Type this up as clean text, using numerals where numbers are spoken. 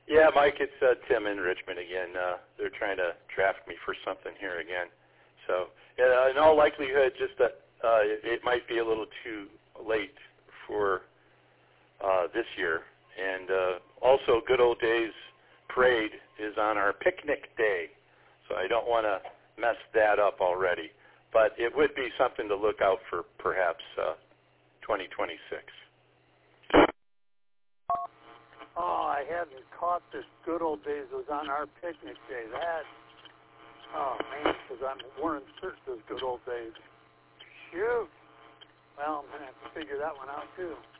Yeah, Mike, it's Tim in Richmond again. They're trying to draft me for something here again. So in all likelihood, just that it might be a little too late for this year. And also, Good Old Days Parade is on our picnic day. So I don't want to mess that up already. But it would be something to look out for perhaps 2026. Oh, I hadn't caught this Good Old Days was on our picnic day. Oh, man, because I'm Warren Search those Good Old Days. Shoot. Well, I'm going to have to figure that one out, too.